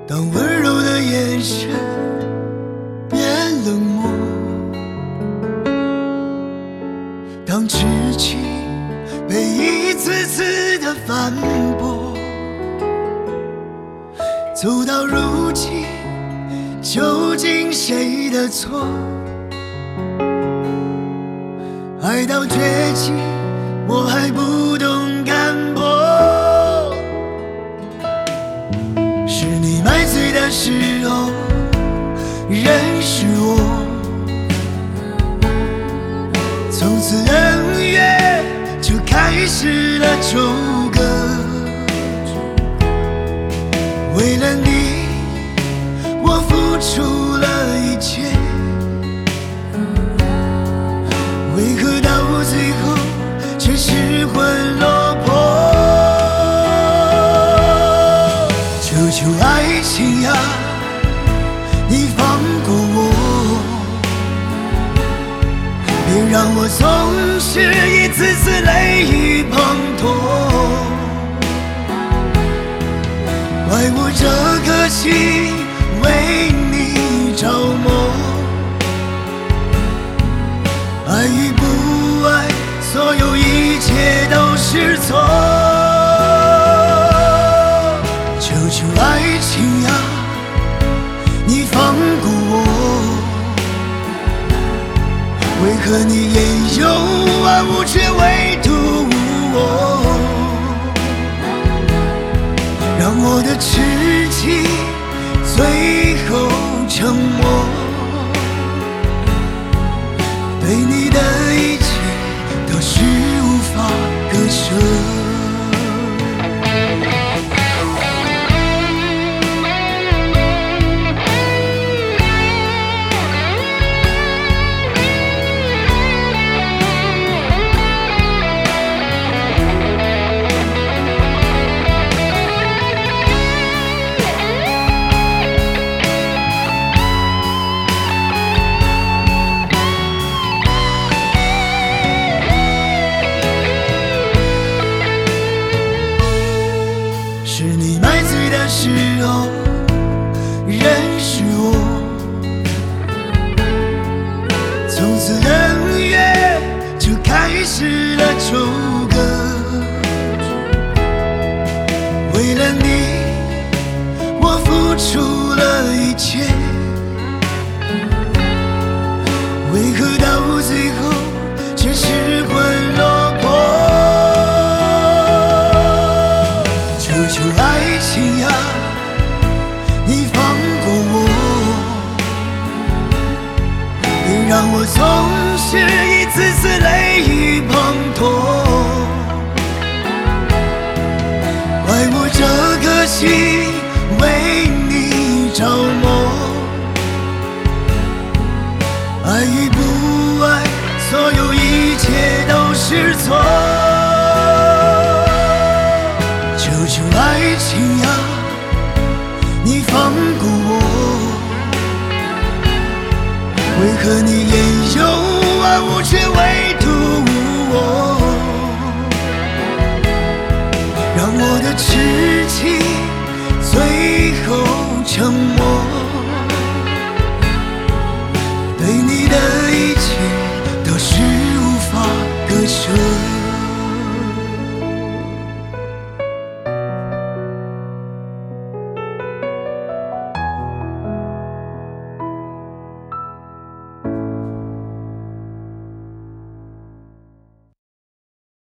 当温柔的眼神变冷漠，当痴情被一次次的反驳，走到如今，究竟谁的错？爱到绝境，我还不懂甘博。是你买醉的时候认识我，从此恩怨就开始了纠葛。为了你，我付出了一切，为何到最后却失魂落魄？求求爱情呀，你放过我，别让我总是一次次泪雨滂沱。怪我这颗心为你着魔，爱与不爱，所有一切都是错。求求爱情呀，你放过我，为何你也有万物，却唯独我？让我的痴情最后沉默，对你的一切都是无法割舍。是你买醉的时候认识我，从此恩怨就开始了纠葛。为了你，我付出了一切，为何到最后却失魂落魄？求爱情呀，你放过我，别让我总是一次次泪雨滂沱。怪我这颗心为你着魔，爱与不爱，所有一切都是错。求求爱情呀，你放过我，为何你也有万物，却唯独我？让我的痴情最后沉默，